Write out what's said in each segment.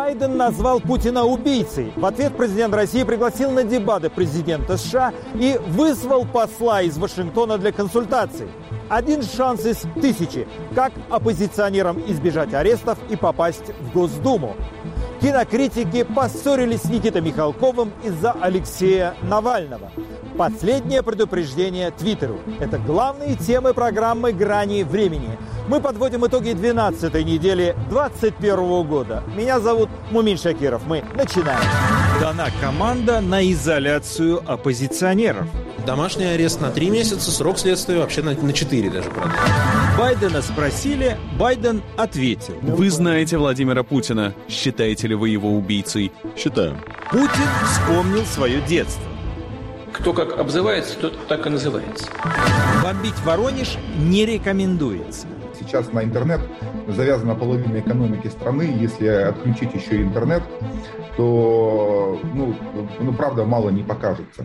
Байден назвал Путина убийцей. В ответ президент России пригласил на дебаты президента США и вызвал посла из Вашингтона для консультаций. Один шанс из 1000, как оппозиционерам избежать арестов и попасть в Госдуму. Кинокритики поссорились с Никитой Михалковым из-за Алексея Навального. Последнее предупреждение Твиттеру. Это главные темы программы «Грани времени». Мы подводим итоги 12-й недели 2021 года. Меня зовут Мумин Шакиров. Мы начинаем. Дана команда на изоляцию оппозиционеров. Домашний арест на 3 месяца, срок следствия вообще на 4 даже. Байдена спросили, Байден ответил. Вы знаете Владимира Путина. Считаете ли вы его убийцей? Считаю. Путин вспомнил свое детство. Кто как обзывается, тот так и называется. Бомбить Воронеж не рекомендуется. Сейчас на интернет завязана половина экономики страны. Если отключить еще интернет, то, правда, мало не покажется.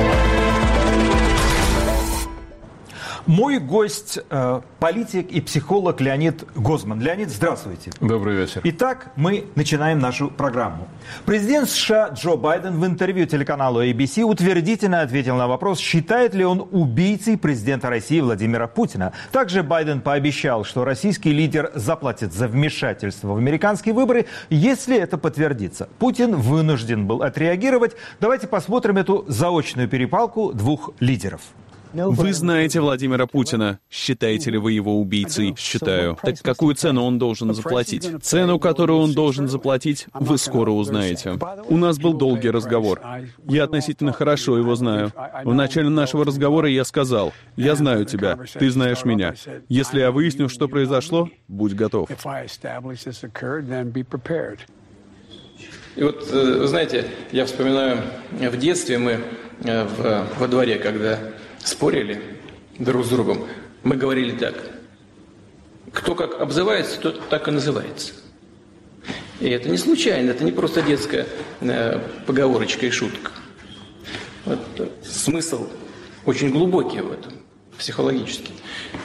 Мой гость политик и психолог Леонид Гозман. Леонид, здравствуйте. Добрый вечер. Итак, мы начинаем нашу программу. Президент США Джо Байден в интервью телеканалу ABC утвердительно ответил на вопрос, считает ли он убийцей президента России Владимира Путина. Также Байден пообещал, что российский лидер заплатит за вмешательство в американские выборы, если это подтвердится. Путин вынужден был отреагировать. Давайте посмотрим эту заочную перепалку двух лидеров. Вы знаете Владимира Путина. Считаете ли вы его убийцей? Считаю. Так какую цену он должен заплатить? Цену, которую он должен заплатить, вы скоро узнаете. У нас был долгий разговор. Я относительно хорошо его знаю. В начале нашего разговора я сказал, я знаю тебя, ты знаешь меня. Если я выясню, что произошло, будь готов. И вот, вы знаете, я вспоминаю, в детстве мы во дворе, когда спорили друг с другом, мы говорили так: кто как обзывается, тот так и называется. И это не случайно, это не просто детская поговорочка и шутка. Вот, смысл очень глубокий в этом, психологический.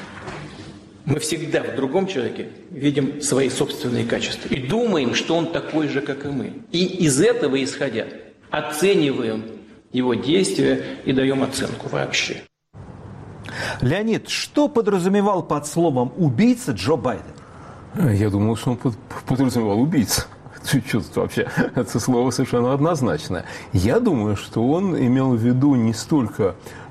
Мы всегда в другом человеке видим свои собственные качества и думаем, что он такой же, как и мы. И из этого исходя оцениваем его действия и даем оценку вообще. Леонид, что подразумевал под словом «убийца» Джо Байден? Я думал, что он подразумевал убийцу. Что тут вообще? Это слово совершенно однозначное. Я думаю, что он имел в виду не столько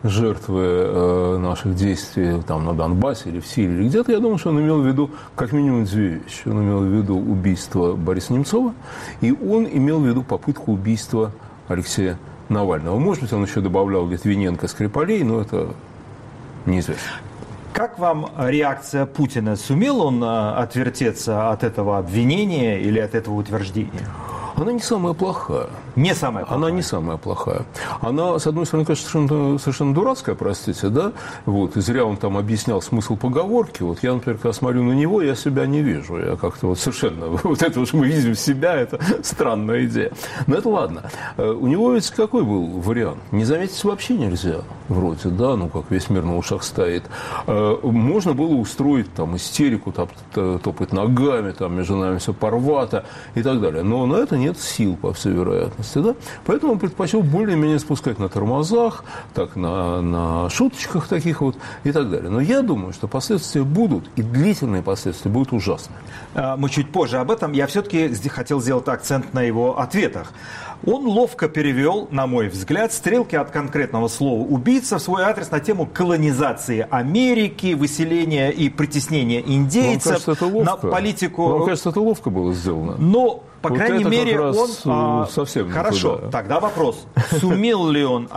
жертвы наших действий там, на Донбассе или в Сирии или где-то. Я думаю, что он имел в виду как минимум 2 вещи. Он имел в виду убийство Бориса Немцова, и он имел в виду попытку убийства Алексея Навального. Может быть, он еще добавлял Литвиненко, Скрипалей, но это неизвестно. Как вам реакция Путина? Сумел он отвертеться от этого обвинения или от этого утверждения? Она не самая плохая. Не самая плохая? Она не самая плохая. Она, с одной стороны, конечно, совершенно дурацкая, простите, да? Вот, и зря он там объяснял смысл поговорки. Вот я, например, когда смотрю на него, я себя не вижу. Я как-то вот совершенно... Вот это уж мы видим себя, это странная идея. Но это ладно. У него ведь какой был вариант? Не заметить вообще нельзя, вроде, да? Ну, как весь мир на ушах стоит. Можно было устроить там истерику, там, топать ногами, там, между нами все порвато и так далее. Но на это нет сил, по всей вероятности. Да? Поэтому он предпочел более-менее спускать на тормозах, так, на шуточках таких вот и так далее. Но я думаю, что последствия будут, и длительные последствия будут ужасные. Мы чуть позже об этом. Я все-таки хотел сделать акцент на его ответах. Он ловко перевел, на мой взгляд, стрелки от конкретного слова «убийца» в свой адрес на тему колонизации Америки, выселения и притеснения индейцев, на политику... Вам кажется, это ловко было сделано? Но, по вот крайней мере, он... совсем Хорошо, туда. Тогда вопрос. Сумел ли он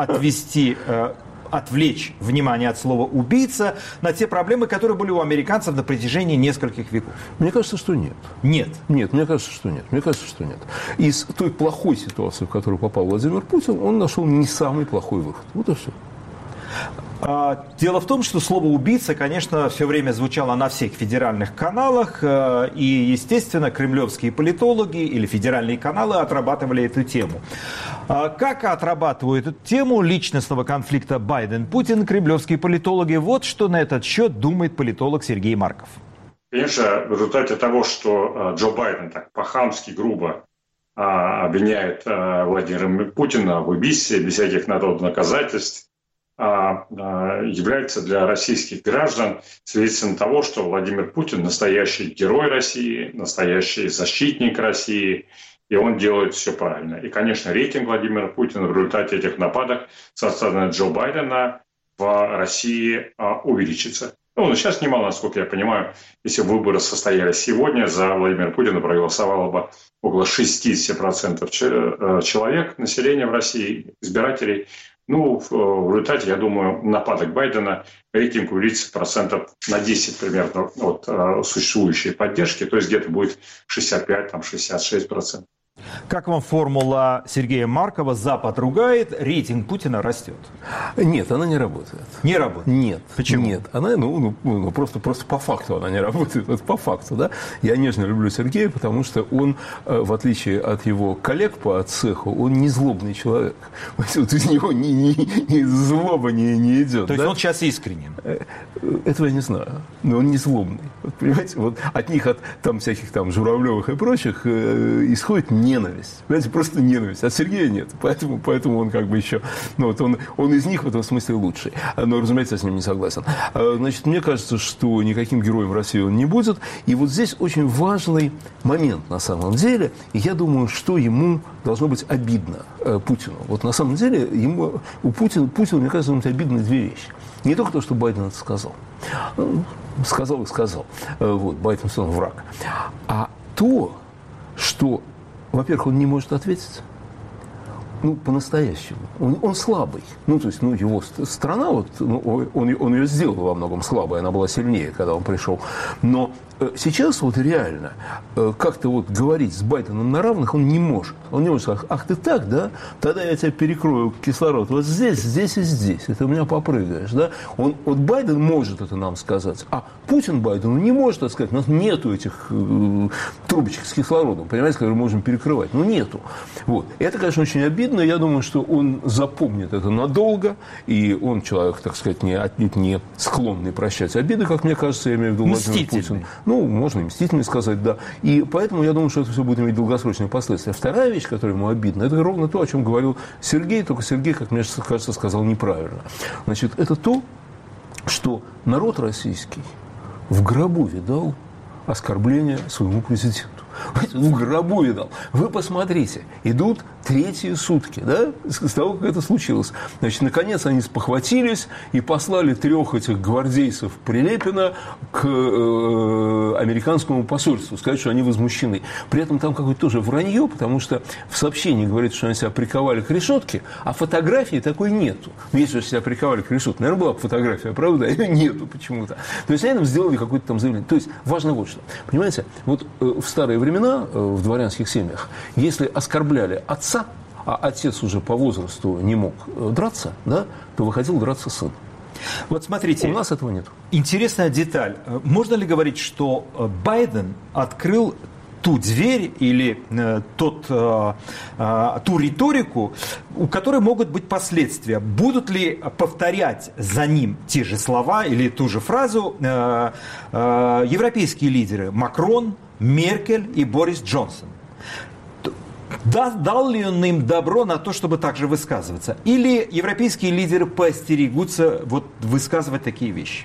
отвлечь внимание от слова «убийца» на те проблемы, которые были у американцев на протяжении нескольких веков? Мне кажется, что нет. Нет? Нет, мне кажется, что нет. Мне кажется, что нет. Из той плохой ситуации, в которую попал Владимир Путин, он нашел не самый плохой выход. Вот и все. Дело в том, что слово «убийца», конечно, все время звучало на всех федеральных каналах, и, естественно, кремлевские политологи или федеральные каналы отрабатывали эту тему. Как отрабатывают эту тему личностного конфликта Байден-Путин кремлевские политологи? Вот что на этот счет думает политолог Сергей Марков. Конечно, в результате того, что Джо Байден так по-хамски грубо обвиняет Владимира Путина в убийстве без всяких доказательств, является для российских граждан свидетельством того, что Владимир Путин настоящий герой России, настоящий защитник России, и он делает все правильно. И, конечно, рейтинг Владимира Путина в результате этих нападок со стороны Джо Байдена в России увеличится. Ну, сейчас немало, насколько я понимаю, если выборы состоялись сегодня, за Владимира Путина проголосовало бы около 60% человек, населения в России, избирателей. Ну, в результате, я думаю, нападок Байдена рейтинг увеличится процентов на 10 примерно от существующей поддержки, то есть где-то будет 65-66%. Как вам формула Сергея Маркова «Запад ругает, рейтинг Путина растет»? Нет, она не работает. Не работает? Нет. Почему? Нет. Она, просто по факту она не работает. Вот по факту, да. Я нежно люблю Сергея, потому что он, в отличие от его коллег по цеху, он не злобный человек. Вот из него ни злоба не идет. То есть он сейчас искренен? Этого я не знаю. Но он не злобный. Вот, понимаете, вот от них, от там всяких там Журавлевых и прочих, исходит ненависть. Понимаете, просто ненависть. От Сергея нет. Поэтому он как бы еще... он из них в этом смысле лучший. Но, разумеется, я с ним не согласен. Значит, мне кажется, что никаким героем России он не будет. И вот здесь очень важный момент на самом деле. И я думаю, что ему должно быть обидно, Путину. Вот на самом деле Путину, мне кажется, ему обидны две вещи. Не только то, что Байден это сказал. Сказал и сказал. Вот, Байден сын враг. А то, что, во-первых, он не может ответить. По-настоящему. Он слабый. То есть, его страна, он ее сделал во многом слабой, она была сильнее, когда он пришел. Но сейчас реально как-то говорить с Байденом на равных он не может. Он не может сказать: ах, ты так, да? Тогда я тебя перекрою кислород. Вот здесь и здесь. И ты у меня попрыгаешь, да? Байден может это нам сказать, а Путин Байдену не может это сказать. У нас нету этих трубочек с кислородом, понимаете, которые можем перекрывать. Нету. Вот. И это, конечно, очень обидно. Я думаю, что он запомнит это надолго, и он человек, так сказать, отнюдь не склонный прощать обиды, как мне кажется, я имею в виду Владимир Путин. Можно и мстительный сказать, да. И поэтому я думаю, что это все будет иметь долгосрочные последствия. Вторая вещь, которая ему обидна, это ровно то, о чем говорил Сергей, только Сергей, как мне кажется, сказал неправильно. Значит, это то, что народ российский в гробу видал оскорбление своему президенту. В гробу видал. Вы посмотрите, идут третьи сутки, да, с того, как это случилось. Значит, наконец они спохватились и послали 3 этих гвардейцев Прилепина к американскому посольству, сказать, что они возмущены. При этом там какое-то тоже вранье, потому что в сообщении говорится, что они себя приковали к решетке, а фотографии такой нету. Если же себя приковали к решетке, наверное, была бы фотография, правда? Ее нету почему-то. То есть они нам сделали какое-то там заявление. То есть важно вот что. Понимаете, в старые времена, в дворянских семьях, если оскорбляли отца, а отец уже по возрасту не мог драться, да, то выходил драться сын. Вот смотрите, у нас этого нет. Интересная деталь. Можно ли говорить, что Байден открыл ту дверь или ту риторику, у которой могут быть последствия? Будут ли повторять за ним те же слова или ту же фразу европейские лидеры Макрон, Меркель и Борис Джонсон? Дал ли он им добро на то, чтобы так же высказываться? Или европейские лидеры поостерегутся высказывать такие вещи?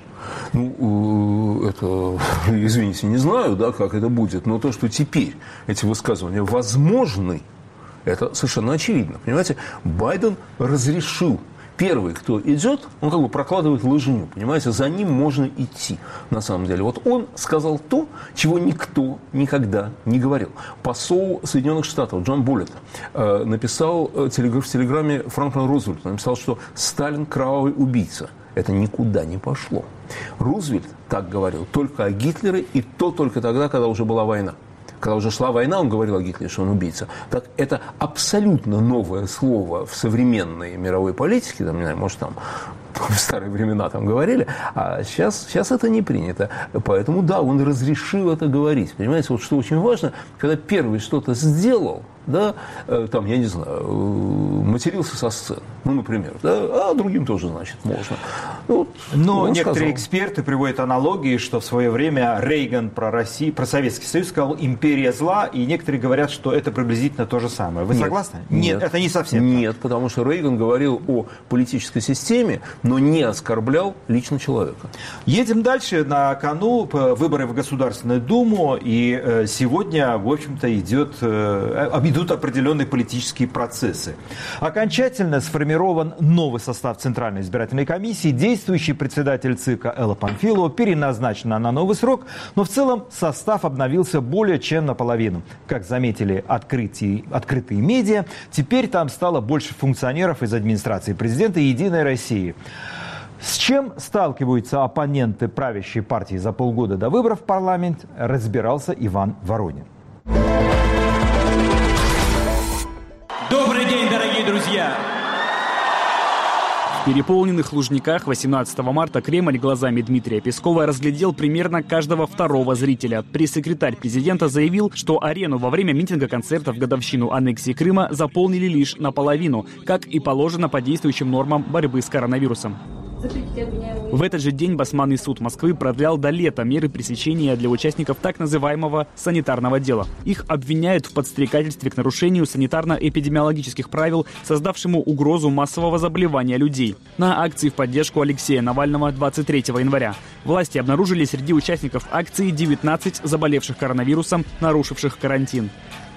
Это, извините, не знаю, да, как это будет, но то, что теперь эти высказывания возможны, это совершенно очевидно. Понимаете, Байден разрешил. Первый, кто идет, он как бы прокладывает лыжню, понимаете, за ним можно идти, на самом деле. Вот он сказал то, чего никто никогда не говорил. Посол Соединенных Штатов Джон Боллет написал в телеграмме Франклину Рузвельту, написал, что Сталин кровавый убийца. Это никуда не пошло. Рузвельт так говорил только о Гитлере, и то только тогда, когда уже была война. Когда уже шла война, он говорил о Гитлере, что он убийца. Так это абсолютно новое слово в современной мировой политике, там, не знаю, может, там в старые времена там говорили, а сейчас это не принято. Поэтому, да, он разрешил это говорить. Понимаете, вот что очень важно, когда первый что-то сделал, да, там, я не знаю, матерился со сцены, ну, например, да, а другим тоже, значит, можно. Вот, но некоторые эксперты приводят аналогии, что в свое время Рейган про Советский Союз сказал «империя зла», и некоторые говорят, что это приблизительно то же самое. Вы согласны? Нет, это не совсем так. Нет, потому что Рейган говорил о политической системе, но не оскорблял лично человека. Едем дальше. На кону выборы в Государственную Думу, и сегодня, в общем-то, идут определенные политические процессы. Окончательно сформирован новый состав Центральной избирательной комиссии. Действующий председатель ЦИКа Элла Памфилова переназначена на новый срок, но в целом состав обновился более чем наполовину. Как заметили открытые медиа, теперь там стало больше функционеров из администрации президента и «Единой России». С чем сталкиваются оппоненты правящей партии за полгода до выборов в парламент, разбирался Иван Воронин. Добрый день, дорогие друзья! В переполненных Лужниках 18 марта Кремль глазами Дмитрия Пескова разглядел примерно каждого второго зрителя. Пресс-секретарь президента заявил, что арену во время митинга-концерта в годовщину аннексии Крыма заполнили лишь наполовину, как и положено по действующим нормам борьбы с коронавирусом. В этот же день Басманный суд Москвы продлял до лета меры пресечения для участников так называемого санитарного дела. Их обвиняют в подстрекательстве к нарушению санитарно-эпидемиологических правил, создавшему угрозу массового заболевания людей. На акции в поддержку Алексея Навального 23 января власти обнаружили среди участников акции 19 заболевших коронавирусом, нарушивших карантин.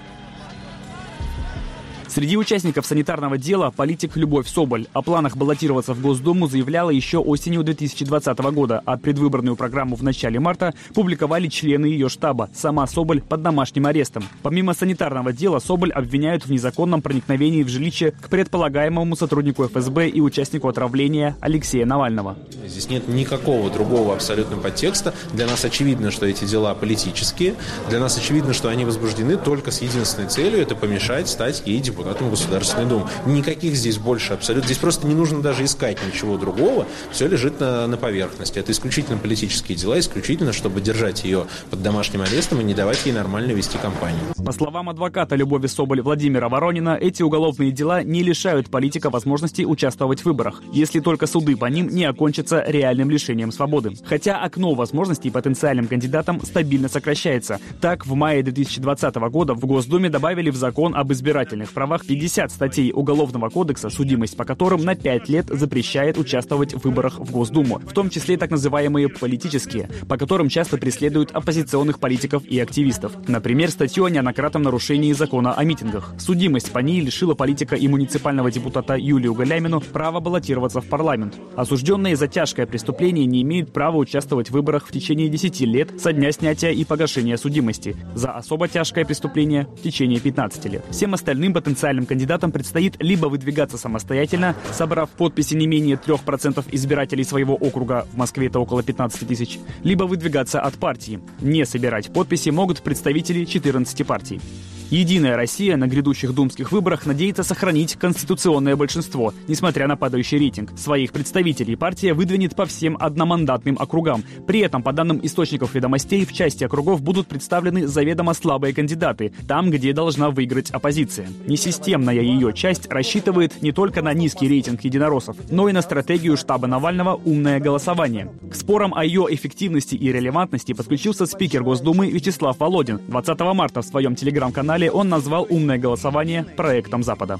Среди участников санитарного дела политик Любовь Соболь. О планах баллотироваться в Госдуму заявляла еще осенью 2020 года, а предвыборную программу в начале марта публиковали члены ее штаба. Сама Соболь под домашним арестом. Помимо санитарного дела, Соболь обвиняют в незаконном проникновении в жилище к предполагаемому сотруднику ФСБ и участнику отравления Алексея Навального. Здесь нет никакого другого абсолютно подтекста. Для нас очевидно, что эти дела политические. Для нас очевидно, что они возбуждены только с единственной целью – это помешать стать ей депутатом Государственной Думы. Никаких здесь больше абсолютно. Здесь просто не нужно даже искать ничего другого. Все лежит на поверхности. Это исключительно политические дела, исключительно, чтобы держать ее под домашним арестом и не давать ей нормально вести кампанию. По словам адвоката Любови Соболь Владимира Воронина, эти уголовные дела не лишают политика возможности участвовать в выборах, если только суды по ним не окончатся реальным лишением свободы. Хотя окно возможностей потенциальным кандидатам стабильно сокращается. Так, в мае 2020 года в Госдуме добавили в закон об избирательных правах 50 статей Уголовного кодекса, судимость по которым на 5 лет запрещает участвовать в выборах в Госдуму, в том числе так называемые политические, по которым часто преследуют оппозиционных политиков и активистов. Например, статью о неоднократном нарушении закона о митингах. Судимость по ней лишила политика и муниципального депутата Юлию Галямину права баллотироваться в парламент. Осужденные за тяжкое преступление не имеют права участвовать в выборах в течение 10 лет со дня снятия и погашения судимости, за особо тяжкое преступление в течение 15 лет. Всем остальным потенциальным кандидатам предстоит либо выдвигаться самостоятельно, собрав подписи не менее 3% избирателей своего округа, в Москве это около 15 тысяч, либо выдвигаться от партии. Не собирать подписи могут представители 14 партий. «Единая Россия» на грядущих думских выборах надеется сохранить конституционное большинство, несмотря на падающий рейтинг. Своих представителей партия выдвинет по всем одномандатным округам. При этом, по данным источников «Ведомостей», в части округов будут представлены заведомо слабые кандидаты, там, где должна выиграть оппозиция. Несистемная ее часть рассчитывает не только на низкий рейтинг единороссов, но и на стратегию штаба Навального «Умное голосование». К спорам о ее эффективности и релевантности подключился спикер Госдумы Вячеслав Володин. 20 марта в своем телеграм-канале он назвал «Умное голосование» проектом Запада.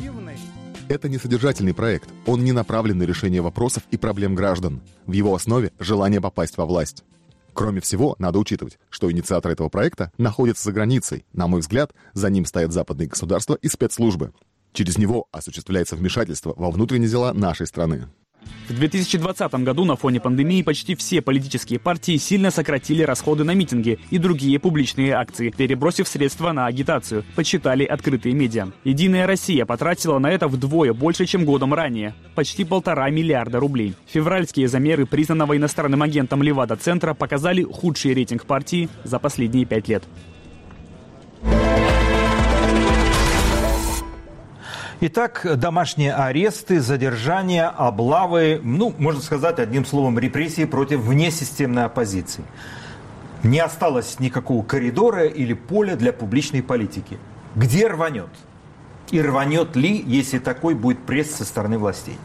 Это не содержательный проект. Он не направлен на решение вопросов и проблем граждан. В его основе желание попасть во власть. Кроме всего, надо учитывать, что инициатор этого проекта находится за границей. На мой взгляд, за ним стоят западные государства и спецслужбы. Через него осуществляется вмешательство во внутренние дела нашей страны. В 2020 году на фоне пандемии почти все политические партии сильно сократили расходы на митинги и другие публичные акции, перебросив средства на агитацию, подсчитали открытые медиа. «Единая Россия» потратила на это вдвое больше, чем годом ранее – почти 1,5 миллиарда рублей. Февральские замеры признанного иностранным агентом Левада-центра показали худший рейтинг партии за последние 5 лет. Итак, домашние аресты, задержания, облавы, можно сказать, одним словом, репрессии против внесистемной оппозиции. Не осталось никакого коридора или поля для публичной политики. Где рванет? И рванет ли, если такой будет пресс со стороны властей?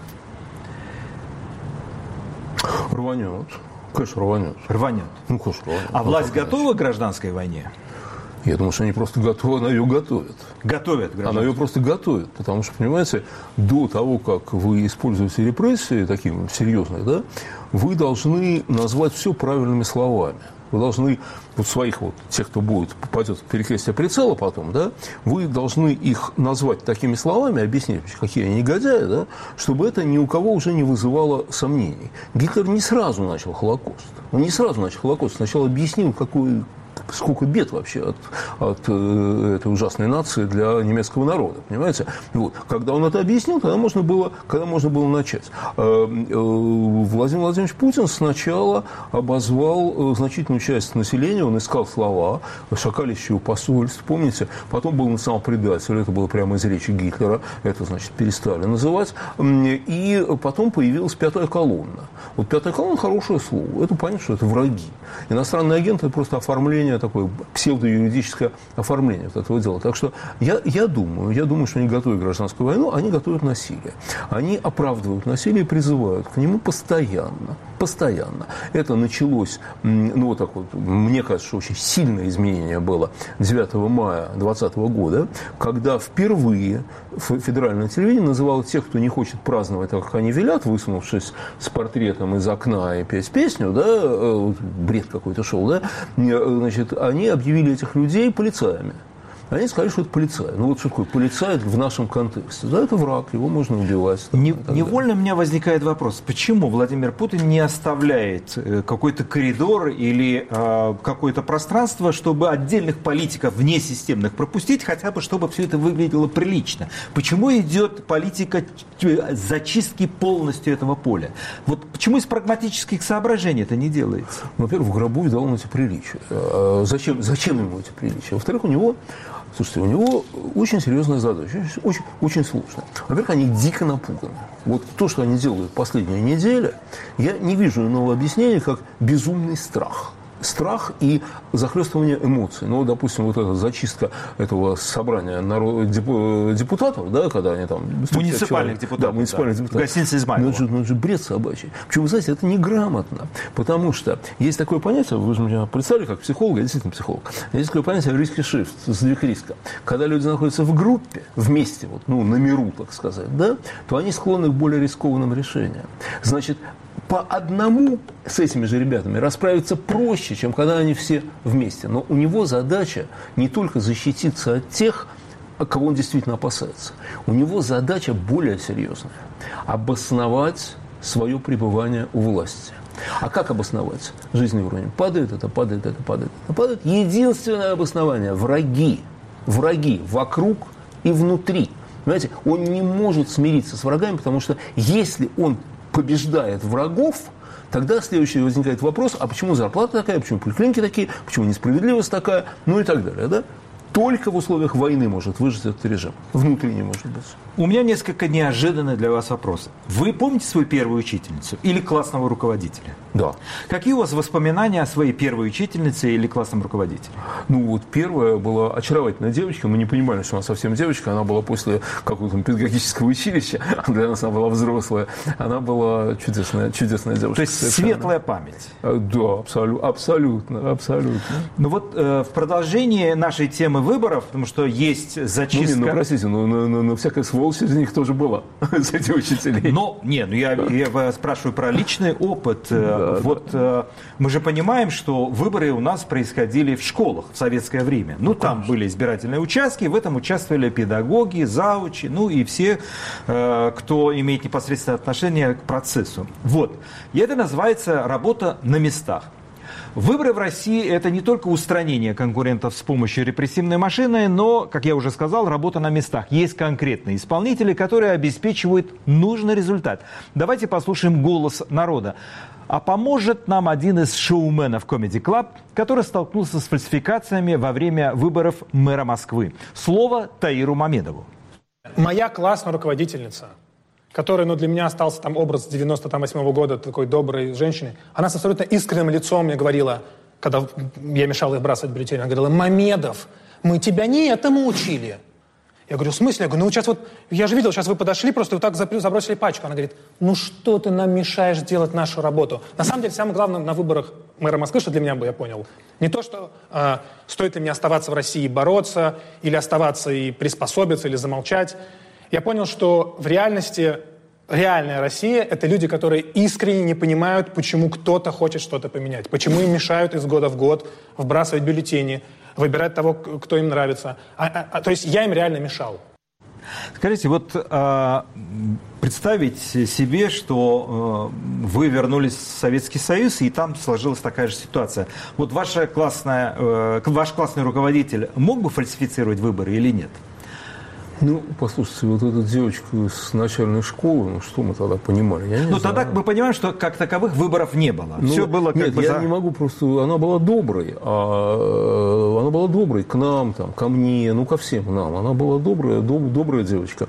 Рванет. Конечно, рванет. Рванет. Ну, конечно, рванет. А власть готова к гражданской войне? Я думаю, что они просто готовы, она ее готовит. Готовят гражданскую? Она ее просто готовит. Потому что, понимаете, до того, как вы используете репрессии, такие серьезные, да, вы должны назвать все правильными словами. Вы должны, вот своих вот, тех, кто будет, попадет в перекрестие прицела потом, да, вы должны их назвать такими словами, объяснить, какие они негодяи, да, чтобы это ни у кого уже не вызывало сомнений. Гитлер не сразу начал Холокост. Он не сразу начал Холокост. Сначала объяснил, сколько бед вообще от этой ужасной нации для немецкого народа, понимаете? Вот. Когда он это объяснил, тогда можно было начать. Владимир Владимирович Путин сначала обозвал значительную часть населения, он искал слова, шакалищего посольств, помните? Потом был национал-предатель, это было прямо из речи Гитлера, это, значит, перестали называть. И потом появилась пятая колонна. Вот пятая колонна – хорошее слово. Это понятно, что это враги. Иностранные агенты – это просто оформление, такое псевдоюридическое оформление вот этого дела. Так что я думаю, что они готовят гражданскую войну, они готовят насилие. Они оправдывают насилие и призывают к нему постоянно. Это началось, ну вот так вот, мне кажется, что очень сильное изменение было 9 мая 2020 года, когда впервые федеральное телевидение называло тех, кто не хочет праздновать так, как они велят, высунувшись с портретом из окна и петь песню, да, бред какой-то шел, да, значит, они объявили этих людей полицаями. Они сказали, что это полицай. Ну вот что такое полицай в нашем контексте? Да, это враг, его можно убивать. Невольно у меня возникает вопрос, почему Владимир Путин не оставляет какой-то коридор или какое-то пространство, чтобы отдельных политиков внесистемных пропустить, хотя бы чтобы все это выглядело прилично? Почему идет политика зачистки полностью этого поля? Вот почему из прагматических соображений это не делается? Во-первых, в гробу видал он эти приличия. Зачем ему эти приличия? Во-вторых, у него очень серьезная задача, очень сложная. Во-первых, они дико напуганы. Вот то, что они делают последние недели, я не вижу иного объяснения, как безумный страх. Страх и захлестывание эмоций. Ну, допустим, вот эта зачистка этого собрания депутатов, да, когда они там... Муниципальных депутатов. Да, муниципальных депутатов. Гостиница Измайлова. Ну, это же бред собачий. Причем, вы знаете, это неграмотно. Потому что есть такое понятие, вы же меня представили как психолога, я действительно психолог. Есть такое понятие risk-shift, сдвиг риска. Когда люди находятся в группе, вместе, вот, ну, на миру, так сказать, да, то они склонны к более рискованным решениям. Значит, по одному с этими же ребятами расправиться проще, чем когда они все вместе. Но у него задача не только защититься от тех, кого он действительно опасается. У него задача более серьезная – обосновать свое пребывание у власти. А как обосновать? Жизненный уровень падает, это падает, это падает, это падает. Единственное обоснование – враги. Враги вокруг и внутри. Понимаете, он не может смириться с врагами, потому что если он побеждает врагов, тогда следующий возникает вопрос, а почему зарплата такая, почему поликлиники такие, почему несправедливость такая, ну и так далее, да? Только в условиях войны может выжить этот режим. Внутренний, может быть. У меня несколько неожиданный для вас вопрос. Вы помните свою первую учительницу или классного руководителя? Да. Какие у вас воспоминания о своей первой учительнице или классном руководителе? Ну, вот первая была очаровательная девочка. Мы не понимали, что она совсем девочка. Она была после какого-то педагогического училища. Для нас она была взрослая. Она была чудесная девушка. То есть светлая память? Да, абсолютно. Ну вот в продолжении нашей темы выборов, потому что есть зачистка... Ну, простите, но всякая сволочь из них тоже была, среди учителей. Я спрашиваю про личный опыт. Мы же понимаем, что выборы у нас происходили в школах в советское время. Там были избирательные участки, в этом участвовали педагоги, заучи, и все, кто имеет непосредственное отношение к процессу. И это называется работа на местах. Выборы в России – это не только устранение конкурентов с помощью репрессивной машины, но, как я уже сказал, работа на местах. Есть конкретные исполнители, которые обеспечивают нужный результат. Давайте послушаем голос народа. А поможет нам один из шоуменов Comedy Club, который столкнулся с фальсификациями во время выборов мэра Москвы. Слово Таиру Мамедову. Моя классная руководительница, который, для меня остался там образ 98-го года такой доброй женщины, она с абсолютно искренним лицом мне говорила, когда я мешал их бросать бюллетени, она говорила: «Мамедов, мы тебя не этому учили. Я говорю, в смысле? Я говорю, ну сейчас вот, я же видел, сейчас вы подошли, просто вы так забросили пачку. Она говорит, ну что ты нам мешаешь делать нашу работу? На самом деле, самое главное на выборах мэра Москвы, что для меня было, я понял, не то, что стоит ли мне оставаться в России и бороться, или оставаться и приспособиться, или замолчать. Я понял, что в реальности реальная Россия – это люди, которые искренне не понимают, почему кто-то хочет что-то поменять, почему им мешают из года в год вбрасывать бюллетени, выбирать того, кто им нравится. То есть я им реально мешал. Скажите, вот представить себе, что вы вернулись в Советский Союз, и там сложилась такая же ситуация. Вот ваш классный руководитель мог бы фальсифицировать выборы или нет? Ну, послушайте, вот эта девочка с начальной школы, ну что мы тогда понимали? Я не знаю. Тогда мы понимаем, что как таковых выборов не было. Все было как нет, бы я не могу просто... Она была доброй. Она была доброй к нам, там, ко мне, ну, ко всем нам. Она была добрая девочка.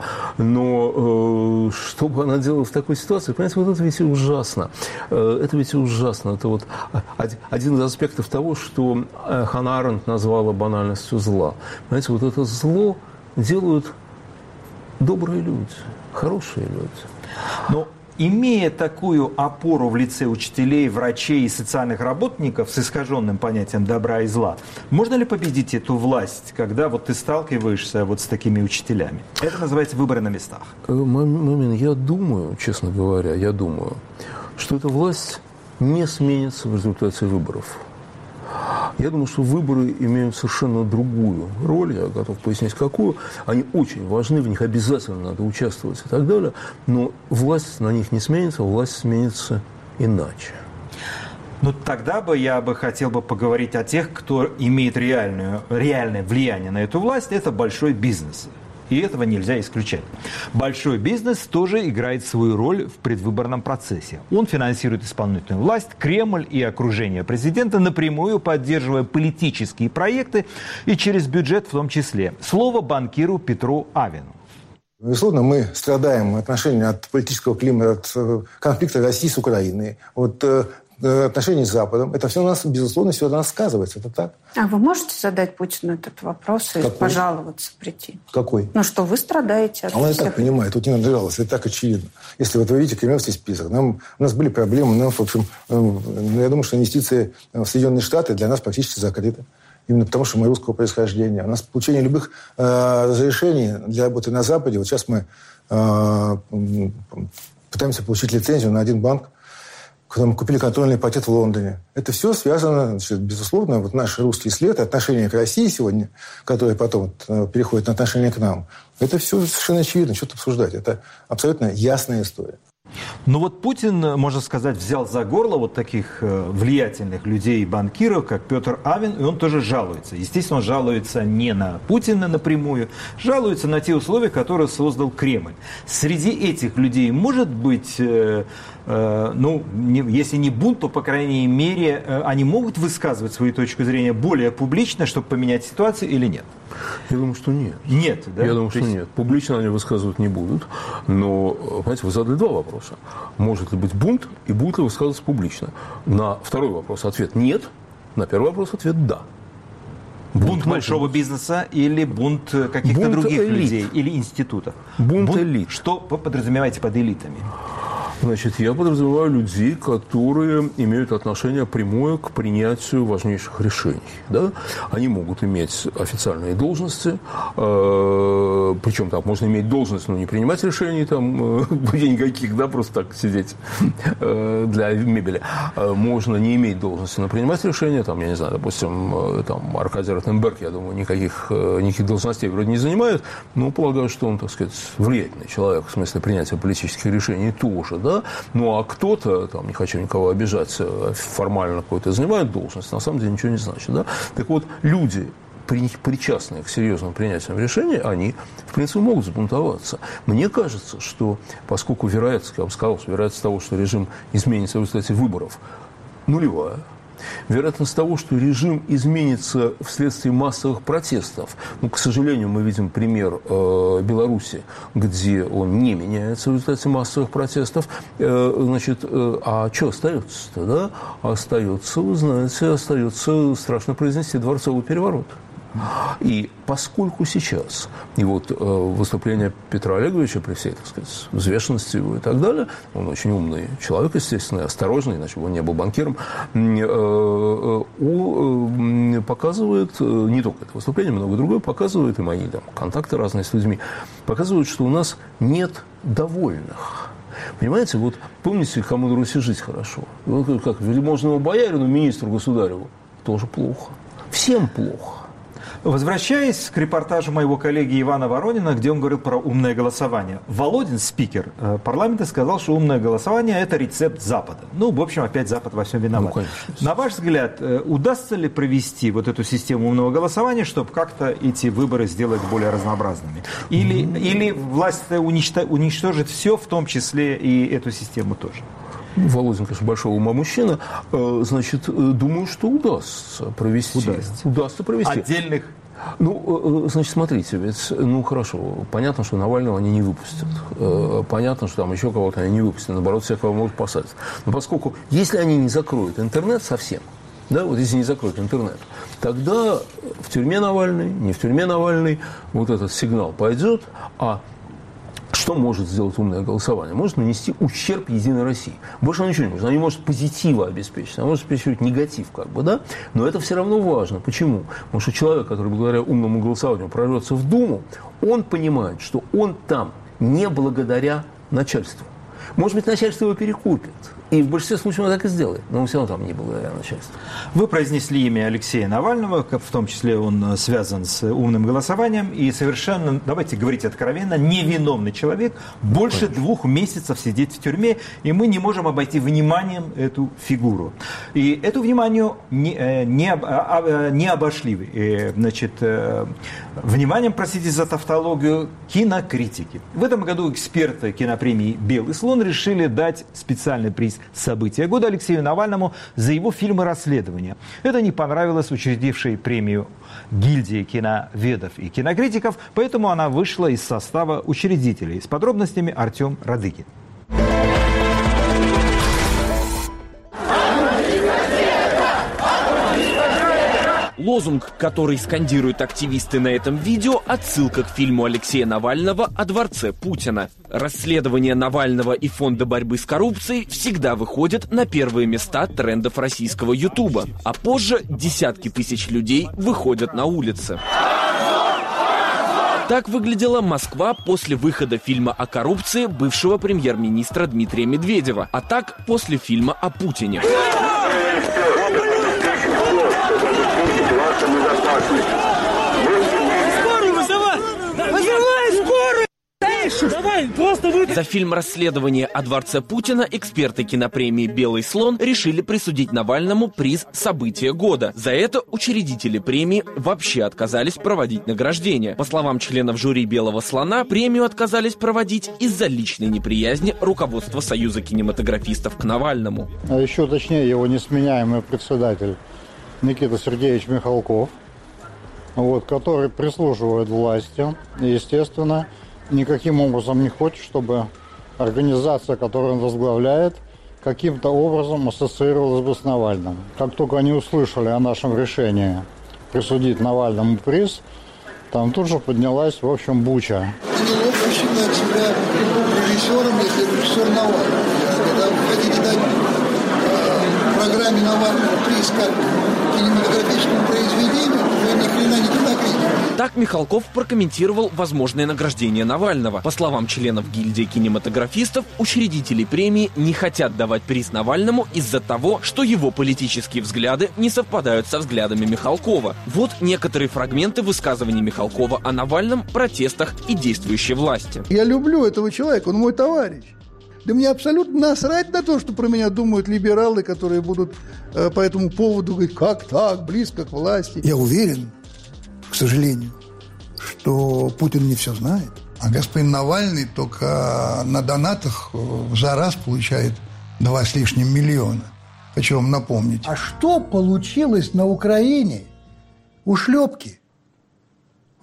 Но что бы она делала в такой ситуации? Понимаете, вот это ведь ужасно. Это ведь ужасно. Это вот один из аспектов того, что Ханна Аренд назвала банальностью зла. Понимаете, вот это зло делают добрые люди, хорошие люди. Но имея такую опору в лице учителей, врачей и социальных работников с искаженным понятием добра и зла, можно ли победить эту власть, когда вот ты сталкиваешься вот с такими учителями? Это называется выборы на местах. Мамин, я думаю, честно говоря, что эта власть не сменится в результате выборов. Я думаю, что выборы имеют совершенно другую роль, я готов пояснить, какую. Они очень важны, в них обязательно надо участвовать и так далее, но власть на них не сменится, власть сменится иначе. Ну, тогда я хотел поговорить о тех, кто имеет реальное влияние на эту власть, это большой бизнес. И этого нельзя исключать. Большой бизнес тоже играет свою роль в предвыборном процессе. Он финансирует исполнительную власть, Кремль и окружение президента, напрямую поддерживая политические проекты и через бюджет в том числе. Слово банкиру Петру Авину. Безусловно, мы страдаем от политического климата, от конфликта России с Украиной, от отношений с Западом. Это все у нас, безусловно, все на нас сказывается. Это так. А вы можете задать Путину этот вопрос и пожаловаться прийти? Какой? Ну, что вы страдаете от он всех... и так понимает. Тут не надо жаловаться. Это так очевидно. Если вот вы видите кремлевский список, у нас были проблемы. В общем, я думаю, что инвестиции в Соединенные Штаты для нас практически закрыты. Именно потому, что мы русского происхождения. У нас получение любых разрешений для работы на Западе. Вот сейчас мы пытаемся получить лицензию на один банк, когда мы купили контрольный пакет в Лондоне. Это все связано, безусловно, вот наш русский след, отношение к России сегодня, которое потом переходит на отношение к нам. Это все совершенно очевидно, что-то обсуждать. Это абсолютно ясная история. Ну вот Путин, можно сказать, взял за горло вот таких влиятельных людей и банкиров, как Петр Авин, и он тоже жалуется. Естественно, он жалуется не на Путина напрямую, жалуется на те условия, которые создал Кремль. Среди этих людей может быть, если не бунт, то, по крайней мере, они могут высказывать свою точку зрения более публично, чтобы поменять ситуацию или нет? Я думаю, что нет. Нет, да? Я думаю, что нет. Публично они высказывать не будут. Но, понимаете, вы задали два вопроса. Может ли быть бунт и будет ли высказываться публично? На второй вопрос ответ нет. На первый вопрос ответ да. Бунт большого бизнеса или бунт каких-то других людей или институтов? Бунт элит. Что вы подразумеваете под элитами? Значит, я подразумеваю людей, которые имеют отношение прямое к принятию важнейших решений. Да? Они могут иметь официальные должности, причем там можно иметь должность, но не принимать решений там никаких, да, просто так сидеть для мебели. Можно не иметь должности, но принимать решения, там, я не знаю, допустим, там, Аркадий Ротенберг, я думаю, никаких должностей вроде не занимает, но полагаю, что он, так сказать, влиятельный человек в смысле принятия политических решений тоже, да. Ну, а кто-то, там, не хочу никого обижать, формально какой-то занимает должность, на самом деле ничего не значит, да. Так вот, люди, причастные к серьезному принятию решений, они, в принципе, могут забунтоваться. Мне кажется, что поскольку вероятность, я бы сказал, вероятность того, что режим изменится в результате выборов, нулевая. Вероятность того, что режим изменится вследствие массовых протестов. Ну, к сожалению, мы видим пример Беларуси, где он не меняется в результате массовых протестов. Значит, а что остается-то, да? Остается, вы знаете, страшно произнести, дворцовый переворот. И поскольку сейчас, и вот выступление Петра Олеговича при всей, так сказать, взвешенности его и так далее, он очень умный человек, естественно, осторожный, иначе бы он не был банкиром, показывает, не только это выступление, много другое, показывает, и мои там контакты разные с людьми, показывают, что у нас нет довольных. Понимаете, вот помните, кому на Руси жить хорошо? Вот как вельможному боярину, министру государеву, тоже плохо. Всем плохо. Возвращаясь к репортажу моего коллеги Ивана Воронина, где он говорил про умное голосование. Володин, спикер парламента, сказал, что умное голосование – это рецепт Запада. Ну, в общем, опять Запад во всем виноват. На ваш взгляд, удастся ли провести вот эту систему умного голосования, чтобы как-то эти выборы сделать более разнообразными? Или власть уничтожит все, в том числе и эту систему тоже? Володин, конечно, большого ума мужчина. Значит, думаю, что удастся провести. Удастся провести. Отдельных? Ну, значит, смотрите, ведь, ну, хорошо, понятно, что Навального они не выпустят. Понятно, что там еще кого-то они не выпустят. Наоборот, всех, кого могут посадить. Но поскольку, если они не закроют интернет совсем, да, вот если не закроют интернет, тогда в тюрьме Навальный, не в тюрьме Навальный, вот этот сигнал пойдет, а что может сделать умное голосование? Может нанести ущерб Единой России. Больше оно ничего не может. Оно не может позитива обеспечить, оно может обеспечивать негатив, как бы, да? Но это все равно важно. Почему? Потому что человек, который благодаря умному голосованию прорвется в Думу, он понимает, что он там не благодаря начальству. Может быть, начальство его перекупит. И в большинстве случаев он так и сделает. Но он все равно там не благодаря начальству. Вы произнесли имя Алексея Навального, в том числе он связан с умным голосованием. И совершенно, давайте говорить откровенно, невиновный человек больше 2 месяцев сидит в тюрьме. И мы не можем обойти вниманием эту фигуру. И эту вниманию не обошли. Значит, вниманием, простите за тавтологию, кинокритики. В этом году эксперты кинопремии «Белый слон» решили дать специальный приз «События года» Алексею Навальному за его фильмы расследования. Это не понравилось учредившей премию гильдии киноведов и кинокритиков, поэтому она вышла из состава учредителей. С подробностями Артем Радыгин. Лозунг, который скандируют активисты на этом видео, отсылка к фильму Алексея Навального о дворце Путина. Расследование Навального и Фонда борьбы с коррупцией всегда выходят на первые места трендов российского Ютуба, а позже десятки тысяч людей выходят на улицы. Так выглядела Москва после выхода фильма о коррупции бывшего премьер-министра Дмитрия Медведева, а так после фильма о Путине. Скорую вызывай! Вызывай скорую! Давай, просто За фильм «Расследование о дворце Путина» эксперты кинопремии «Белый слон» решили присудить Навальному приз «События года». За это учредители премии вообще отказались проводить награждение. По словам членов жюри «Белого слона», премию отказались проводить из-за личной неприязни руководства Союза кинематографистов к Навальному. А еще точнее, его несменяемый председатель Никита Сергеевич Михалков, который прислуживает власти и, естественно, никаким образом не хочет, чтобы организация, которую он возглавляет, каким-то образом ассоциировалась бы с Навальным. Как только они услышали о нашем решении присудить Навальному приз, там тут же поднялась, в общем, буча. Неловко считать себя режиссером, если режиссер Навальный. Когда вы хотите дать программе Навального приз как кинематографическому произведению, то ни хрена не кинокритика. Так Михалков прокомментировал возможное награждение Навального. По словам членов гильдии кинематографистов, учредители премии не хотят давать приз Навальному из-за того, что его политические взгляды не совпадают со взглядами Михалкова. Вот некоторые фрагменты высказываний Михалкова о Навальном, протестах и действующей власти. Я люблю этого человека, он мой товарищ. Да мне абсолютно насрать на то, что про меня думают либералы, которые будут по этому поводу говорить, как так, близко к власти. Я уверен, к сожалению, что Путин не все знает. А господин Навальный только на донатах за раз получает 2 с лишним миллиона. Хочу вам напомнить. А что получилось на Украине? Ушлепки.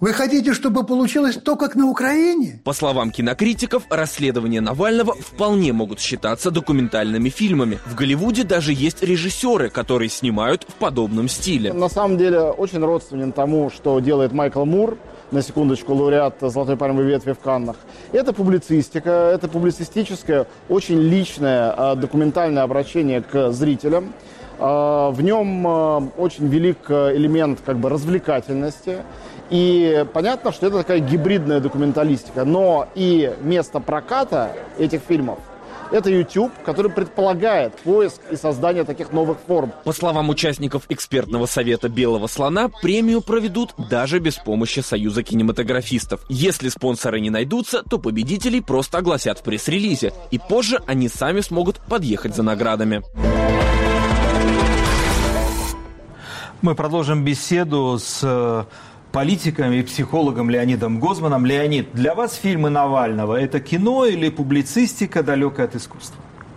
Вы хотите, чтобы получилось то, как на Украине? По словам кинокритиков, расследования Навального вполне могут считаться документальными фильмами. В Голливуде даже есть режиссеры, которые снимают в подобном стиле. На самом деле очень родственен тому, что делает Майкл Мур, на секундочку, лауреат «Золотой пальмовой ветви» в Каннах. Это публицистика, это публицистическое, очень личное документальное обращение к зрителям. В нем очень велик элемент развлекательности. И понятно, что это такая гибридная документалистика. Но и место проката этих фильмов – это YouTube, который предполагает поиск и создание таких новых форм. По словам участников экспертного совета «Белого слона», премию проведут даже без помощи Союза кинематографистов. Если спонсоры не найдутся, то победителей просто огласят в пресс-релизе. И позже они сами смогут подъехать за наградами. Мы продолжим беседу с политиком и психологом Леонидом Гозманом. Леонид, для вас фильмы Навального – это кино или публицистика, далекая от искусства?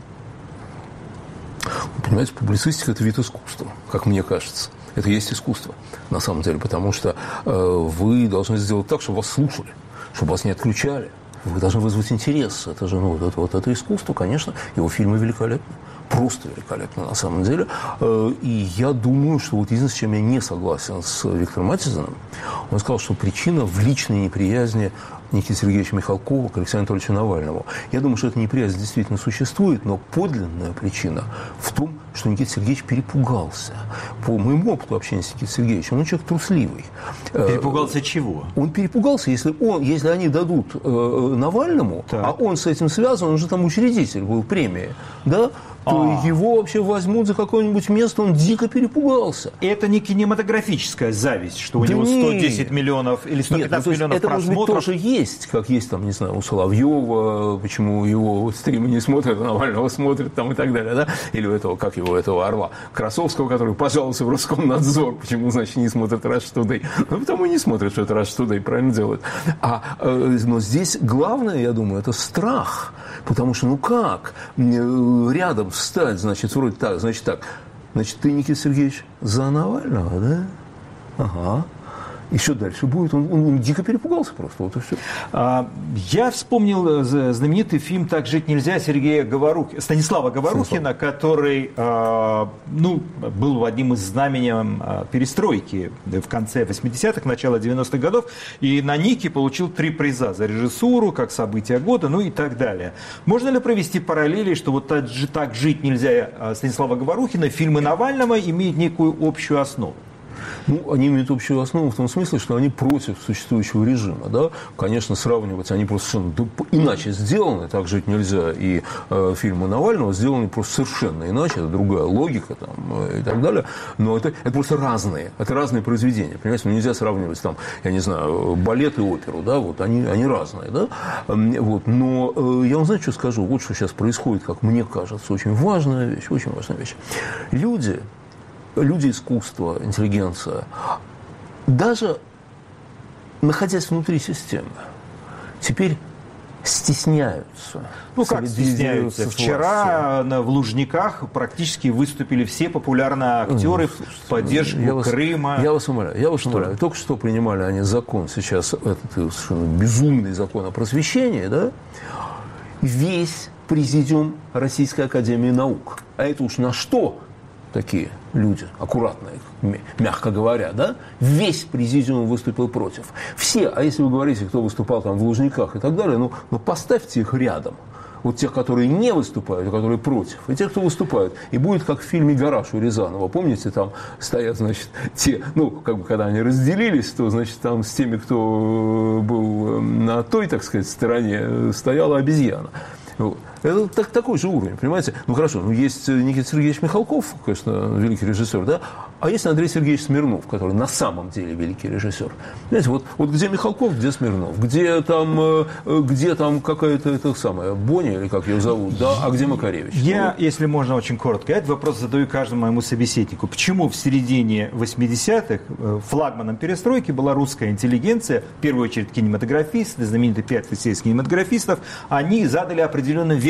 Понимаете, публицистика – это вид искусства, как мне кажется. Это и есть искусство, на самом деле, потому что вы должны сделать так, чтобы вас слушали, чтобы вас не отключали. Вы должны вызвать интерес. Это же это искусство, конечно. Его фильмы великолепны. Просто великолепно, на самом деле. И я думаю, что единственное, с чем я не согласен с Виктором Матизаном, он сказал, что причина в личной неприязни Никиты Сергеевича Михалкова к Александру Анатольевичу Навальному. Я думаю, что эта неприязнь действительно существует, но подлинная причина в том, что Никита Сергеевич перепугался. По моему опыту общения с Никитой Сергеевичем, он человек трусливый. Перепугался чего? Он перепугался, если они дадут Навальному, а он с этим связан, он же там учредитель был премии, да? То его вообще возьмут за какое-нибудь место, он дико перепугался. И это не кинематографическая зависть, что у него 110 миллионов или 115 миллионов это, просмотров? Это, может быть, тоже есть, как есть, там, не знаю, у Соловьева, почему его стримы не смотрят, а Навального смотрят, там, и так далее, да? Или у этого орла Красовского, который пожаловался в Роскомнадзор, почему, значит, не смотрят Rush Today? Ну, потому и не смотрят, что это Rush Today правильно делают. Но здесь главное, я думаю, это страх. Потому что, как рядом встать, значит, вроде так, значит, ты, Никита Сергеевич, за Навального, да? Ага. И что дальше будет? Он дико перепугался просто, вот и все. Я вспомнил знаменитый фильм «Так жить нельзя» Станислава Говорухина, который был одним из знаменем перестройки в конце 80-х, начало 90-х годов, и на Нике получил 3 приза за режиссуру, как событие года, и так далее. Можно ли провести параллели, что вот «Так жить нельзя» Станислава Говорухина, фильмы Навального имеют некую общую основу? Они имеют общую основу в том смысле, что они против существующего режима. Да? Конечно, сравнивать они просто совершенно иначе сделаны. «Так жить нельзя» и фильмы Навального сделаны просто совершенно иначе. Это другая логика там, и так далее. Но это просто разные. Это разные произведения. Понимаете, нельзя сравнивать там, я не знаю, балет и оперу. Да? Вот, они разные. Да? Вот. Но я вам, знаете, что скажу? Вот что сейчас происходит, как мне кажется, очень важная вещь. Очень важная вещь. Люди искусства, интеллигенция, даже находясь внутри системы, теперь стесняются. Как стесняются? Вчера в Лужниках практически выступили все популярные актеры в поддержку Крыма. Я вас умоляю. Только что принимали они закон сейчас, этот совершенно безумный закон о просвещении, да? Весь президиум Российской академии наук. А это уж на что? Такие люди, аккуратные, мягко говоря, да, весь президиум выступил против. Все, а если вы говорите, кто выступал там в Лужниках и так далее, поставьте их рядом. Вот тех, которые не выступают, а которые против, и тех, кто выступают. И будет как в фильме «Гараж» у Рязанова. Помните, там стоят, значит, те, когда они разделились, то, значит, там с теми, кто был на той, так сказать, стороне, стояла обезьяна. Это такой же уровень, понимаете? Хорошо, есть Никита Сергеевич Михалков, конечно, великий режиссер, да? А есть Андрей Сергеевич Смирнов, который на самом деле великий режиссер. Знаете, вот где Михалков, где Смирнов, где там какая-то Боня, или как ее зовут, да? А где Макаревич? Я, если можно, очень коротко, этот вопрос задаю каждому моему собеседнику. Почему в середине 80-х флагманом перестройки была русская интеллигенция, в первую очередь кинематографисты, знаменитые 5 лицеев кинематографистов, они задали определенный вектор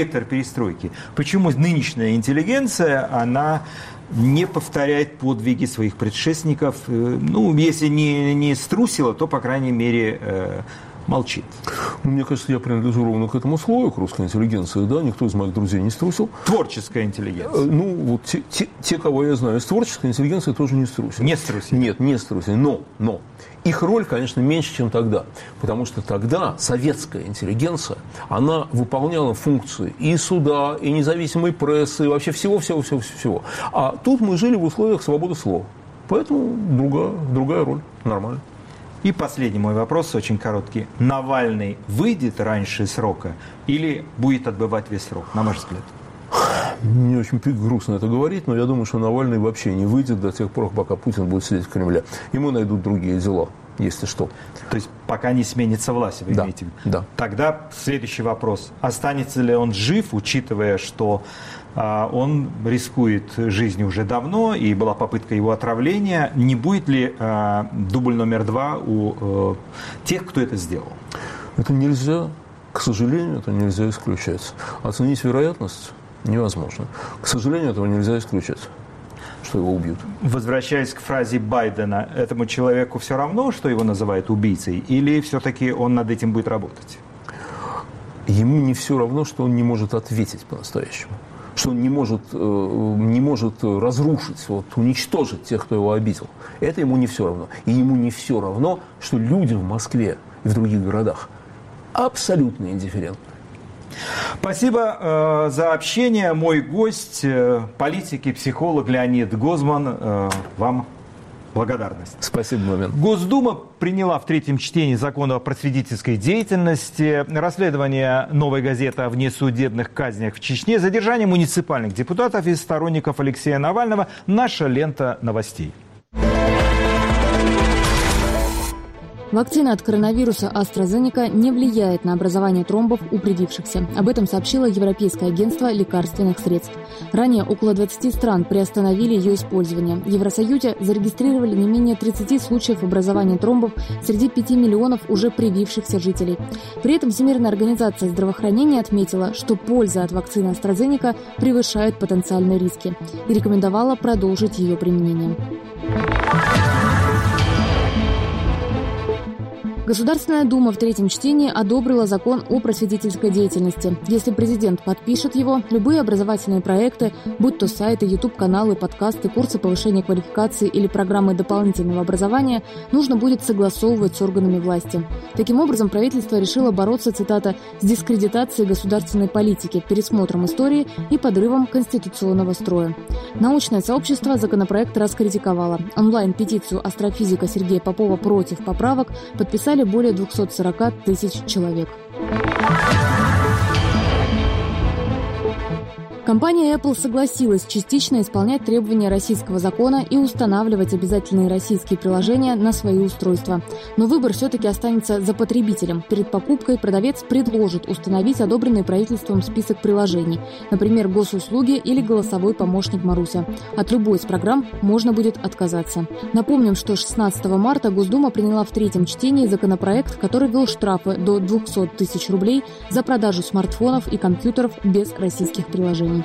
вектор перестройки. Почему нынешняя интеллигенция, она не повторяет подвиги своих предшественников, ну, если не струсила, то, по крайней мере, молчит. Мне кажется, я принадлежу ровно к этому слою, к русской интеллигенции, да, никто из моих друзей не струсил. Творческая интеллигенция. Ну, вот те, кого я знаю из творческой интеллигенции, тоже не струсили. Не струсили? Нет, не струсили, но их роль, конечно, меньше, чем тогда, потому что тогда советская интеллигенция, она выполняла функции и суда, и независимой прессы, и вообще всего. А тут мы жили в условиях свободы слова, поэтому другая роль, нормально. И последний мой вопрос, очень короткий. Навальный выйдет раньше срока или будет отбывать весь срок, на ваш взгляд? Мне очень грустно это говорить, но я думаю, что Навальный вообще не выйдет до тех пор, пока Путин будет сидеть в Кремле. Ему найдут другие дела, если что. То есть пока не сменится власть, вы имеете в виду? Да. Тогда следующий вопрос. Останется ли он жив, учитывая, что он рискует жизнью уже давно, и была попытка его отравления? Не будет ли дубль номер 2 у тех, кто это сделал? Это нельзя, к сожалению, это нельзя исключать. Оценить вероятность невозможно. К сожалению, этого нельзя исключать, что его убьют. Возвращаясь к фразе Байдена, этому человеку все равно, что его называют убийцей, или все-таки он над этим будет работать? Ему не все равно, что он не может ответить по-настоящему. Что он не может разрушить, уничтожить тех, кто его обидел. Это ему не все равно. И ему не все равно, что люди в Москве и в других городах абсолютно индифферентны. Спасибо за общение. Мой гость, политик и психолог Леонид Гозман. Вам благодарность. Спасибо, Момент. Госдума приняла в третьем чтении закон о просветительской деятельности, расследование «Новой газеты» о внесудебных казнях в Чечне, задержание муниципальных депутатов и сторонников Алексея Навального. Наша лента новостей. Вакцина от коронавируса AstraZeneca не влияет на образование тромбов у привившихся. Об этом сообщило Европейское агентство лекарственных средств. Ранее около 20 стран приостановили ее использование. В Евросоюзе зарегистрировали не менее 30 случаев образования тромбов среди 5 миллионов уже привившихся жителей. При этом Всемирная организация здравоохранения отметила, что польза от вакцины AstraZeneca превышает потенциальные риски и рекомендовала продолжить ее применение. Государственная Дума в третьем чтении одобрила закон о просветительской деятельности. Если президент подпишет его, любые образовательные проекты, будь то сайты, YouTube-каналы, подкасты, курсы повышения квалификации или программы дополнительного образования, нужно будет согласовывать с органами власти. Таким образом, правительство решило бороться, цитата, «с дискредитацией государственной политики, пересмотром истории и подрывом конституционного строя». Научное сообщество законопроект раскритиковало. Онлайн-петицию астрофизика Сергея Попова против поправок подписали более 240 тысяч человек. Компания Apple согласилась частично исполнять требования российского закона и устанавливать обязательные российские приложения на свои устройства. Но выбор все-таки останется за потребителем. Перед покупкой продавец предложит установить одобренный правительством список приложений, например, госуслуги или голосовой помощник Маруся. От любой из программ можно будет отказаться. Напомним, что 16 марта Госдума приняла в третьем чтении законопроект, который ввел штрафы до 200 тысяч рублей за продажу смартфонов и компьютеров без российских приложений.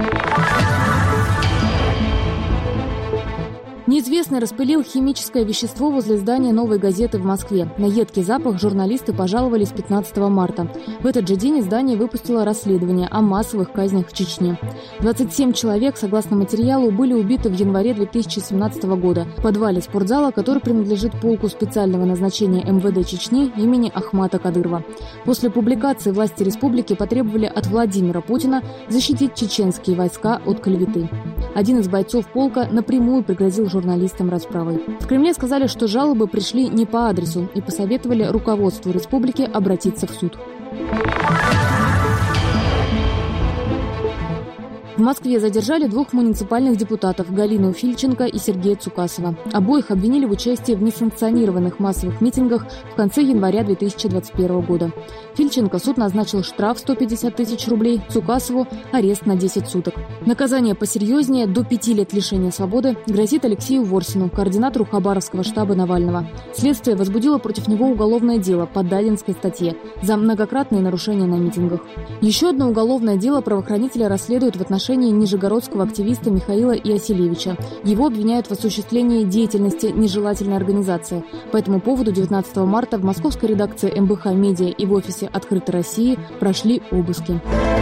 Неизвестный распылил химическое вещество возле здания «Новой газеты» в Москве. На едкий запах журналисты пожаловались 15 марта. В этот же день издание выпустило расследование о массовых казнях в Чечне. 27 человек, согласно материалу, были убиты в январе 2017 года в подвале спортзала, который принадлежит полку специального назначения МВД Чечни имени Ахмата Кадырова. После публикации власти республики потребовали от Владимира Путина защитить чеченские войска от клеветы. Один из бойцов полка напрямую пригрозил журналистам расправой. В Кремле сказали, что жалобы пришли не по адресу и посоветовали руководству республики обратиться в суд. В Москве задержали 2 муниципальных депутатов Галину Фильченко и Сергея Цукасова. Обоих обвинили в участии в несанкционированных массовых митингах в конце января 2021 года. Фильченко суд назначил штраф 150 тысяч рублей, Цукасову – арест на 10 суток. Наказание посерьезнее, до 5 лет лишения свободы, грозит Алексею Ворсину, координатору Хабаровского штаба Навального. Следствие возбудило против него уголовное дело по Далинской статье за многократные нарушения на митингах. Еще одно уголовное дело правоохранители расследуют в отношении нижегородского активиста Михаила Иосилевича. Его обвиняют в осуществлении деятельности нежелательной организации. По этому поводу 19 марта в московской редакции МБХ «Медиа» и в офисе «Открытой России» прошли обыски.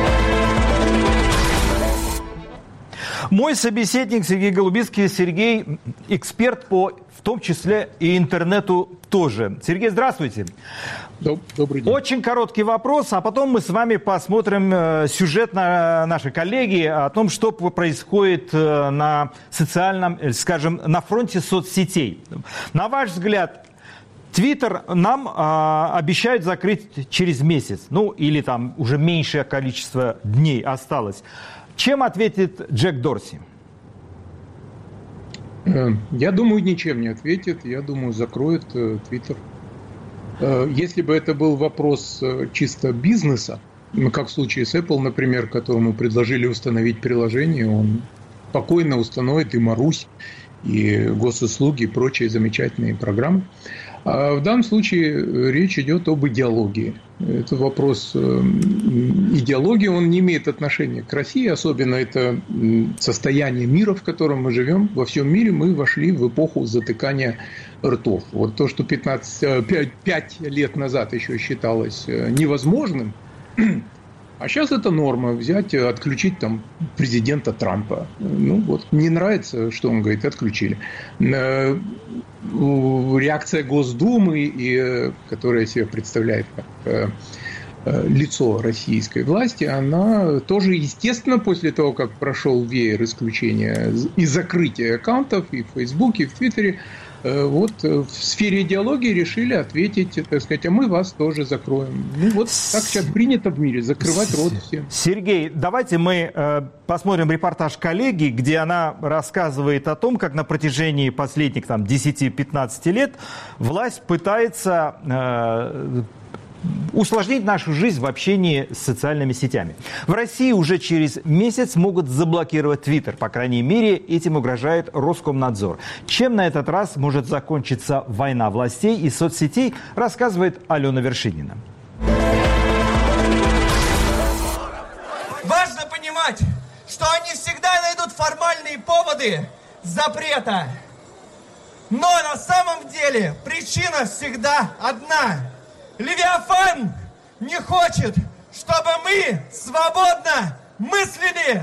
Мой собеседник Сергей Голубицкий. Сергей – эксперт по, в том числе, и интернету тоже. Сергей, здравствуйте. Добрый день. Очень короткий вопрос, а потом мы с вами посмотрим сюжет нашей коллеги о том, что происходит на социальном, скажем, на фронте соцсетей. На ваш взгляд, Твиттер нам обещают закрыть через месяц, ну или там уже меньшее количество дней осталось. Чем ответит Джек Дорси? Я думаю, ничем не ответит. Я думаю, закроет Твиттер. Если бы это был вопрос чисто бизнеса, как в случае с Apple, например, которому предложили установить приложение, он спокойно установит и Марусь, и госуслуги, и прочие замечательные программы. А в данном случае речь идет об идеологии. Это вопрос идеологии, он не имеет отношения к России, особенно это состояние мира, в котором мы живем. Во всем мире мы вошли в эпоху затыкания ртов. Вот то, что 5 лет назад еще считалось невозможным, а сейчас это норма, взять, отключить там президента Трампа. Ну вот, не нравится, что он говорит, отключили. Реакция Госдумы, которая себя представляет как лицо российской власти, она тоже, естественно, после того, как прошел веер исключения и закрытия аккаунтов и в Фейсбуке, и в Твиттере, вот в сфере идеологии решили ответить, так сказать, а мы вас тоже закроем. Ну вот так сейчас принято в мире, закрывать рот всем. Сергей, давайте мы посмотрим репортаж коллеги, где она рассказывает о том, как на протяжении последних 10-15 лет власть пытается усложнить нашу жизнь в общении с социальными сетями. В России уже через месяц могут заблокировать Твиттер. По крайней мере, этим угрожает Роскомнадзор. Чем на этот раз может закончиться война властей и соцсетей, рассказывает Алена Вершинина. Важно понимать, что они всегда найдут формальные поводы запрета. Но на самом деле причина всегда одна. Левиафан не хочет, чтобы мы свободно мыслили.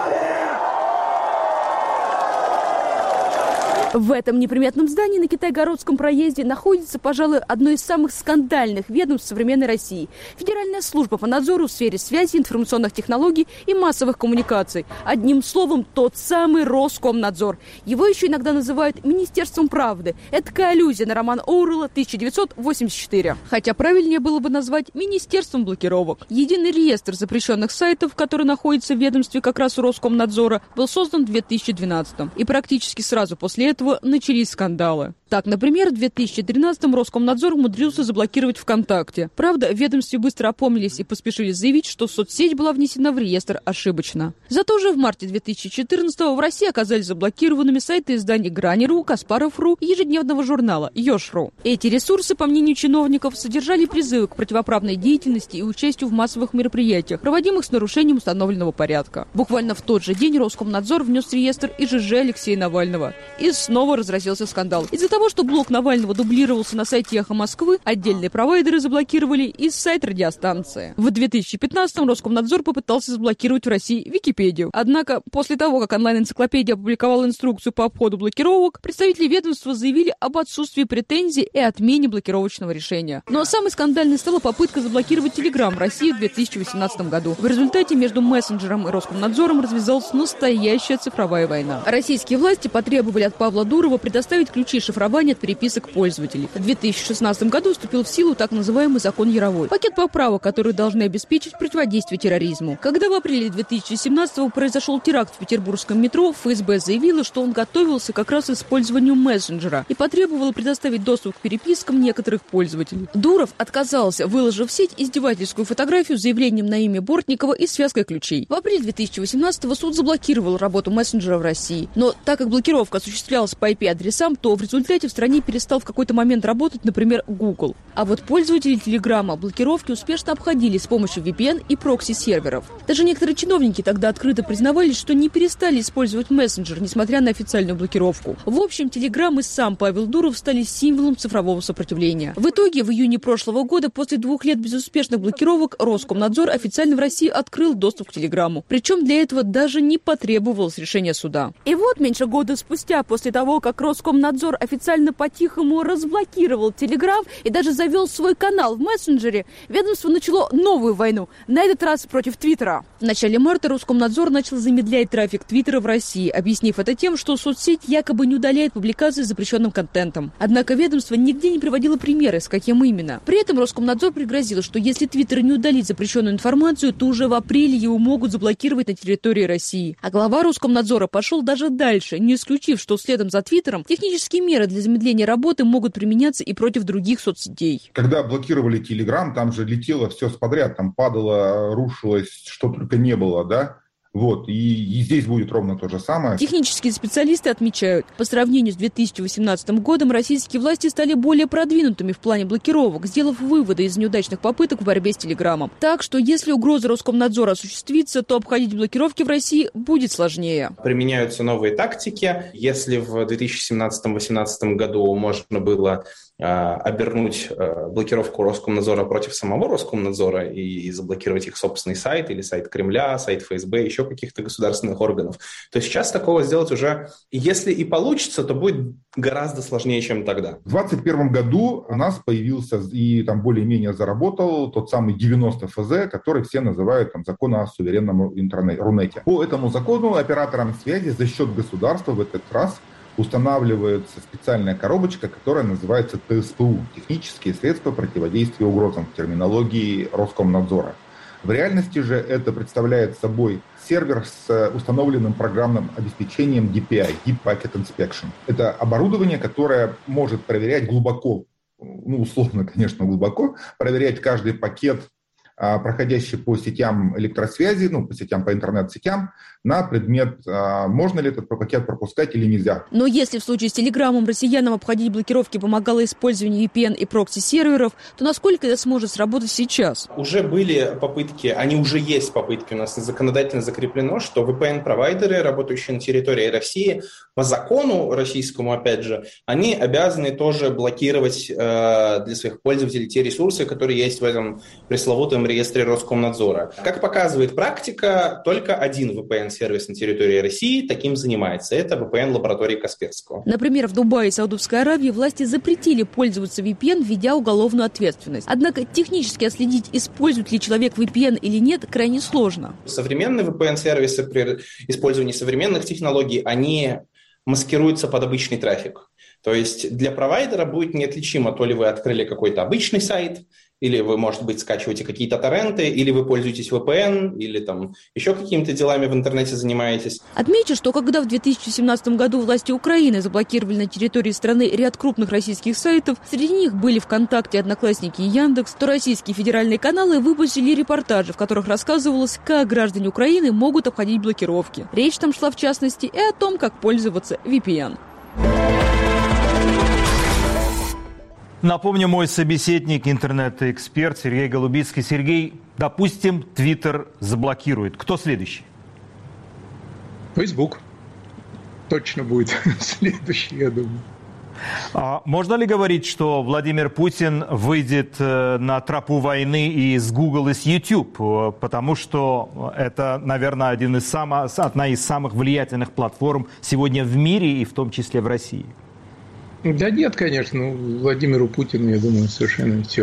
В этом неприметном здании на Китайгородском проезде находится, пожалуй, одно из самых скандальных ведомств современной России. Федеральная служба по надзору в сфере связи, информационных технологий и массовых коммуникаций. Одним словом, тот самый Роскомнадзор. Его еще иногда называют Министерством правды. Это такая аллюзия на роман Оруэлла 1984. Хотя правильнее было бы назвать Министерством блокировок. Единый реестр запрещенных сайтов, который находится в ведомстве как раз у Роскомнадзора, был создан в 2012. И практически сразу после этого начались скандалы. Так, например, в 2013-м Роскомнадзор умудрился заблокировать ВКонтакте. Правда, в ведомстве быстро опомнились и поспешили заявить, что соцсеть была внесена в реестр ошибочно. Зато уже в марте 2014-го в России оказались заблокированными сайты изданий Грани.ру, Каспаров.ру и ежедневного журнала Ёж.ру. Эти ресурсы, по мнению чиновников, содержали призывы к противоправной деятельности и участию в массовых мероприятиях, проводимых с нарушением установленного порядка. Буквально в тот же день Роскомнадзор внес в реестр и ЖЖ Алексея Навального. И снова разразился скандал. Из-за того, что блог Навального дублировался на сайте «Эхо Москвы», отдельные провайдеры заблокировали и сайт радиостанции. В 2015-м Роскомнадзор попытался заблокировать в России Википедию. Однако, после того, как онлайн-энциклопедия опубликовала инструкцию по обходу блокировок, представители ведомства заявили об отсутствии претензий и отмене блокировочного решения. Но самой скандальной стала попытка заблокировать Telegram в России в 2018 году. В результате между мессенджером и Роскомнадзором развязалась настоящая цифровая война. Российские власти потребовали от Павла Павла Дурова предоставить ключи шифрования от переписок пользователей. В 2016 году вступил в силу так называемый закон Яровой. Пакет поправок, которые должны обеспечить противодействие терроризму. Когда в апреле 2017-го произошел теракт в петербургском метро, ФСБ заявила, что он готовился как раз к использованию мессенджера и потребовала предоставить доступ к перепискам некоторых пользователей. Дуров отказался, выложив в сеть издевательскую фотографию с заявлением на имя Бортникова и связкой ключей. В апреле 2018-го суд заблокировал работу мессенджера в России. Но так как блокировка осуществлялась по IP-адресам, то в результате в стране перестал в какой-то момент работать, например, Google. А вот пользователи Телеграма блокировки успешно обходили с помощью VPN и прокси-серверов. Даже некоторые чиновники тогда открыто признавались, что не перестали использовать мессенджер, несмотря на официальную блокировку. В общем, Телеграм и сам Павел Дуров стали символом цифрового сопротивления. В итоге, в июне прошлого года, после 2 лет безуспешных блокировок, Роскомнадзор официально в России открыл доступ к Телеграму. Причем для этого даже не потребовалось решения суда. И вот меньше года спустя, после того, как Роскомнадзор официально по-тихому разблокировал Телеграм и даже завел свой канал в мессенджере, ведомство начало новую войну, на этот раз против Твиттера. В начале марта Роскомнадзор начал замедлять трафик Твиттера в России, объяснив это тем, что соцсеть якобы не удаляет публикации с запрещенным контентом. Однако ведомство нигде не приводило примеры, с каким именно. При этом Роскомнадзор пригрозил, что если Твиттер не удалит запрещенную информацию, то уже в апреле его могут заблокировать на территории России. А глава Роскомнадзора пошел даже дальше, не исключив, что следом за Твиттером технические меры для замедления работы могут применяться и против других соцсетей. Когда блокировали Телеграм, там же летело все подряд, там падало, рушилось, что только не было, да? Вот, и здесь будет ровно то же самое. Технические специалисты отмечают, по сравнению с 2018 годом российские власти стали более продвинутыми в плане блокировок, сделав выводы из неудачных попыток в борьбе с Телеграмом. Так что, если угроза Роскомнадзора осуществится, то обходить блокировки в России будет сложнее. Применяются новые тактики. Если в 2017-2018 году можно было обернуть блокировку Роскомнадзора против самого Роскомнадзора и заблокировать их собственный сайт или сайт Кремля, сайт ФСБ, еще каких-то государственных органов, то сейчас такого сделать уже, если и получится, то будет гораздо сложнее, чем тогда. В 2021 году у нас появился и там более-менее заработал тот самый 90 ФЗ, который все называют там, закон о суверенном Рунете. По этому закону операторам связи за счет государства в этот раз устанавливается специальная коробочка, которая называется ТСПУ – технические средства противодействия угрозам в терминологии Роскомнадзора. В реальности же это представляет собой сервер с установленным программным обеспечением DPI – Deep Packet Inspection. Это оборудование, которое может проверять глубоко, условно, конечно, глубоко, проверять каждый пакет, проходящий по сетям электросвязи, по интернет-сетям, на предмет, можно ли этот пакет пропускать или нельзя. Но если в случае с Телеграмом россиянам обходить блокировки помогало использование VPN и прокси-серверов, то насколько это сможет сработать сейчас? Уже были попытки, они уже есть попытки, у нас законодательно закреплено, что VPN-провайдеры, работающие на территории России, по закону российскому, опять же, они обязаны тоже блокировать для своих пользователей те ресурсы, которые есть в этом пресловутом реестре Роскомнадзора. Как показывает практика, только один VPN-сервис на территории России таким занимается. Это VPN-лаборатории Касперского. Например, в Дубае и Саудовской Аравии власти запретили пользоваться VPN, введя уголовную ответственность. Однако технически отследить, использует ли человек VPN или нет, крайне сложно. Современные VPN-сервисы при использовании современных технологий, они маскируются под обычный трафик. То есть для провайдера будет неотличимо, то ли вы открыли какой-то обычный сайт, или вы, может быть, скачиваете какие-то торренты, или вы пользуетесь VPN, или там еще какими-то делами в интернете занимаетесь. Отмечу, что когда в 2017 году власти Украины заблокировали на территории страны ряд крупных российских сайтов, среди них были ВКонтакте, Одноклассники и Яндекс, то российские федеральные каналы выпустили репортажи, в которых рассказывалось, как граждане Украины могут обходить блокировки. Речь там шла, в частности, и о том, как пользоваться VPN. Напомню, мой собеседник, интернет-эксперт Сергей Голубицкий. Сергей, допустим, Твиттер заблокирует. Кто следующий? Facebook. Точно будет следующий, я думаю. Можно ли говорить, что Владимир Путин выйдет на тропу войны и с Google, и с YouTube? Потому что это, наверное, одна из самых влиятельных платформ сегодня в мире и в том числе в России. Да нет, конечно. Владимиру Путину, я думаю, совершенно все.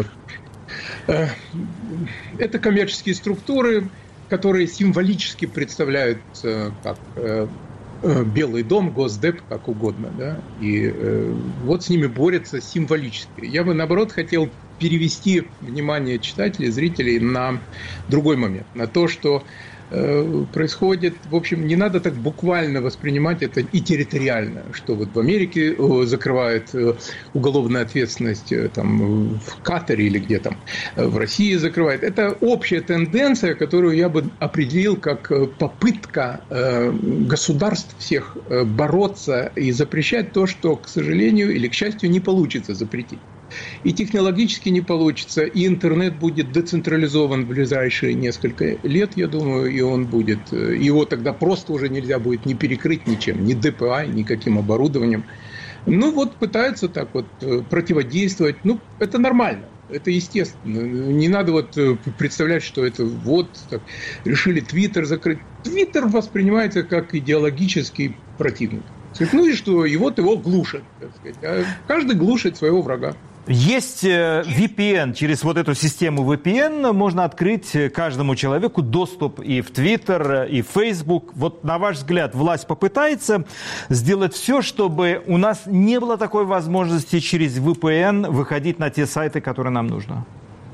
Это коммерческие структуры, которые символически представляют как Белый дом, Госдеп, как угодно, да, и вот с ними борются символически. Я бы, наоборот, хотел перевести внимание читателей, зрителей на другой момент, на то, что происходит, в общем, не надо так буквально воспринимать это и территориально, что вот в Америке закрывают уголовную ответственность там, в Катаре или где там, в России закрывают. Это общая тенденция, которую я бы определил как попытка государств всех бороться и запрещать то, что, к сожалению или к счастью, не получится запретить. И технологически не получится, и интернет будет децентрализован в ближайшие несколько лет, я думаю, и он будет, его тогда просто уже нельзя будет ни перекрыть ничем, ни ДПА, никаким оборудованием. Ну вот пытаются так вот противодействовать, ну это нормально. Это естественно. Не надо вот представлять, что это вот так, решили Твиттер закрыть. Твиттер воспринимается как идеологический противник. Ну и что? И вот его глушат, так сказать. А каждый глушит своего врага. Есть VPN. Через вот эту систему VPN можно открыть каждому человеку доступ и в Twitter, и в Facebook. Вот на ваш взгляд, власть попытается сделать все, чтобы у нас не было такой возможности через VPN выходить на те сайты, которые нам нужно?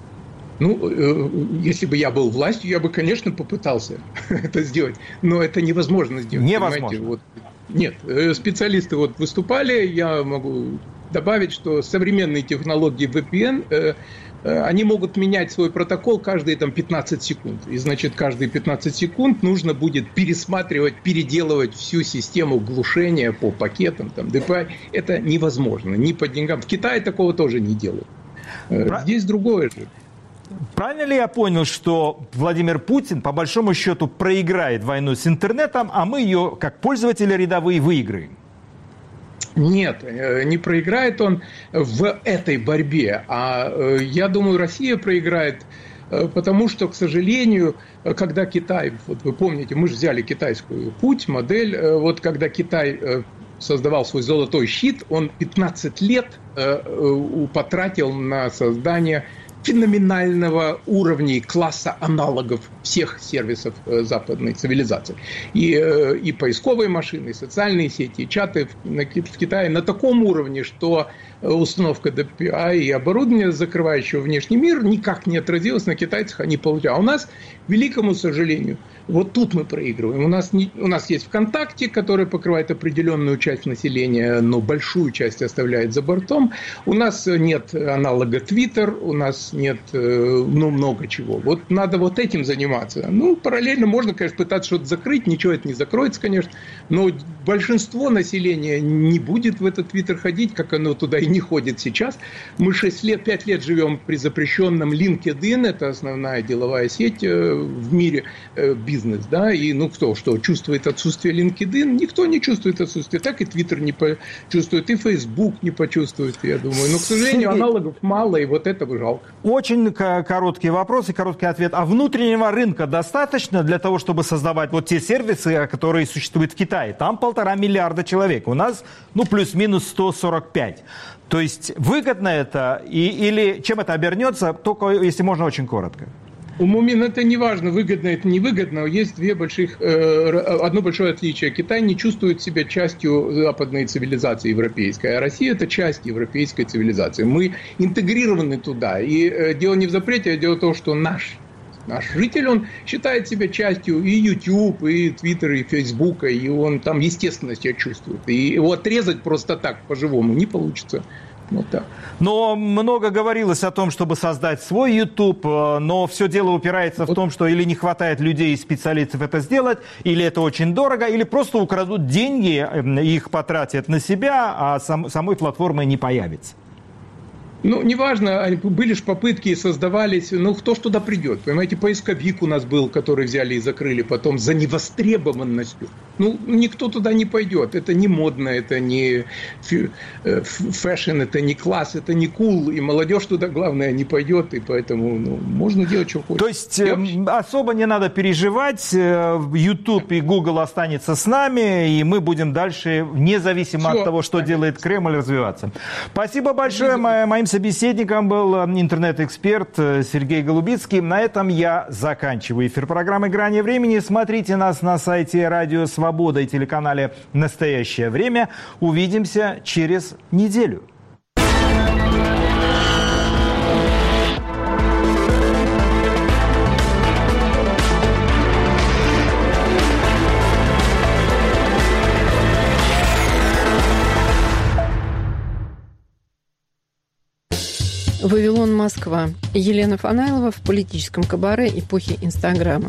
Ну, если бы я был властью, я бы, конечно, попытался это сделать. Но это невозможно сделать. Невозможно. Вот, нет, специалисты вот выступали, я могу добавить, что современные технологии VPN, они могут менять свой протокол каждые там, 15 секунд. И, значит, каждые 15 секунд нужно будет пересматривать, переделывать всю систему глушения по пакетам, там, DPI. Это невозможно, ни по деньгам. В Китае такого тоже не делают. Здесь другое же. Правильно ли я понял, что Владимир Путин, по большому счету, проиграет войну с интернетом, а мы ее, как пользователи рядовые, выиграем? Нет, не проиграет он в этой борьбе, а я думаю, Россия проиграет, потому что, к сожалению, когда Китай, вот вы помните, мы же взяли китайскую путь, модель, вот когда Китай создавал свой золотой щит, он 15 лет потратил на создание феноменального уровня и класса аналогов всех сервисов западной цивилизации. И поисковые машины, и социальные сети, и чаты в Китае на таком уровне, что установка DPI и оборудование, закрывающего внешний мир, никак не отразилось на китайцах, они получали. А у нас, к великому сожалению, вот тут мы проигрываем. У нас есть ВКонтакте, который покрывает определенную часть населения, но большую часть оставляет за бортом. У нас нет аналога Twitter, у нас нет много чего. Вот надо вот этим заниматься. Ну, параллельно можно, конечно, пытаться что-то закрыть, ничего это не закроется, конечно, но большинство населения не будет в этот Twitter ходить, как оно туда и не ходит сейчас. Мы 5 лет живем при запрещенном LinkedIn, это основная деловая сеть в мире, бизнес, да, и кто что, чувствует отсутствие LinkedIn? Никто не чувствует отсутствие, так и Twitter не почувствует, и Facebook не почувствует, я думаю. Но, к сожалению, аналогов мало, и вот этого жалко. Очень короткий вопрос и короткий ответ. А внутреннего рынка достаточно для того, чтобы создавать вот те сервисы, которые существуют в Китае? Там 1,5 миллиарда человек, у нас, плюс-минус 145. То есть выгодно это или чем это обернется, только если можно очень коротко. Мумин, это не важно, выгодно это невыгодно. Есть одно большое отличие. Китай не чувствует себя частью западной цивилизации европейской, а Россия – это часть европейской цивилизации. Мы интегрированы туда. И дело не в запрете, а дело в том, что наш житель, он считает себя частью и YouTube, и Twitter, и Facebook, и он там естественно себя чувствует. И его отрезать просто так, по-живому, не получится. Вот так. Но много говорилось о том, чтобы создать свой YouTube, но все дело упирается в том, что или не хватает людей и специалистов это сделать, или это очень дорого, или просто украдут деньги, их потратят на себя, а самой платформы не появится. Неважно, были же попытки, создавались, кто ж туда придет, понимаете, поисковик у нас был, который взяли и закрыли потом за невостребованностью. Никто туда не пойдет, это не модно, это не фэшн, это не класс, это не кул, и молодежь туда, главное, не пойдет, и поэтому можно делать, что хочешь. То есть особо не надо переживать, YouTube и Google останется с нами, и мы будем дальше, независимо от того, что делает Кремль, развиваться. Спасибо большое моим собеседником был интернет-эксперт Сергей Голубицкий. На этом я заканчиваю эфир программы «Грани времени». Смотрите нас на сайте Радио Свобода и телеканале «Настоящее время». Увидимся через неделю. «Вавилон, Москва». Елена Фанайлова в политическом кабаре эпохи Инстаграма.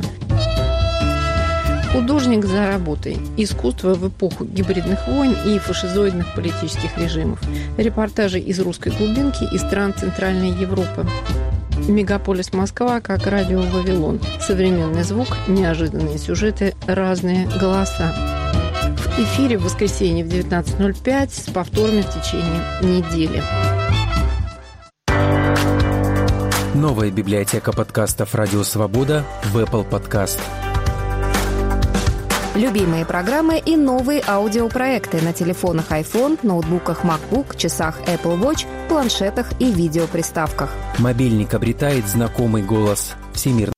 Художник за работой. Искусство в эпоху гибридных войн и фашизоидных политических режимов. Репортажи из русской глубинки и стран Центральной Европы. Мегаполис Москва как радио «Вавилон». Современный звук, неожиданные сюжеты, разные голоса. В эфире в воскресенье в 19:05 с повторами в течение недели. Новая библиотека подкастов «Радио Свобода» в Apple Podcast. Любимые программы и новые аудиопроекты на телефонах iPhone, ноутбуках MacBook, часах Apple Watch, планшетах и видеоприставках. Мобильник обретает знакомый голос. Всемирный